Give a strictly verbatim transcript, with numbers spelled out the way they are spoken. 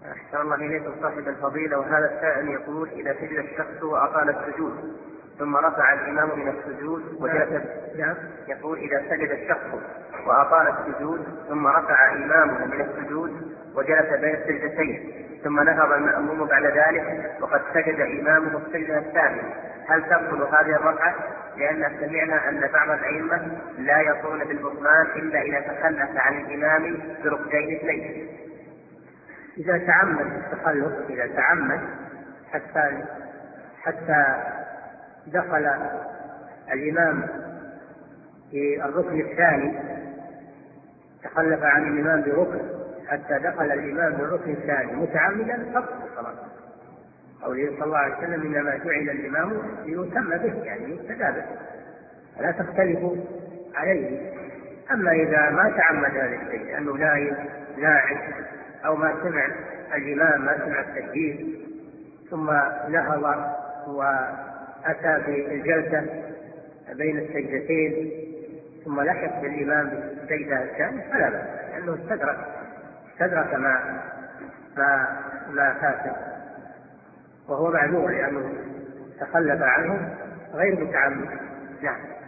أحسن الله إليكم صاحب الفضيلة. وهذا السائل يقول: إذا سجد الشخص وأطال السجود ثم رفع الإمام من السجود وجلس. نعم. يقول: إذا سجد الشخص وأطال السجود ثم رفع إمامه من السجود وجلس بين السجدتين ثم نهض المأموم بعد ذلك وقد سجد إمامه السجدة الثانية، هل تبطل هذه الركعة؟ لأن سمعنا أن بعض الأئمة لا يقولون بالبطلان إلا إذا تخلف عن الإمام بركعتين اثنين. إذا تعمد التخلف، إذا تعمد حتى حتى دخل الإمام في الركن الثاني، تخلف عن الإمام بركن حتى دخل الإمام بالركن الثاني متعمدا، تبطل صلاته. قوله صلى الله عليه وسلم: إنما جعل الإمام ليتم به، يعني يقتدى به، فلا تختلفوا عليه. أما إذا ما تعمد هذا الشيء لأنه نايم ناعم أو ما سمع الإمام ما سمع التكبير ثم نهض وأتى بالجلسة بين السجدتين ثم لحق بالإمام بالسجدة الثانية فلا بأس، لأنه استدرك استدرك ما ما ما فاته، وهو معذور لأنه تخلف عنه غير متعمد. نعم.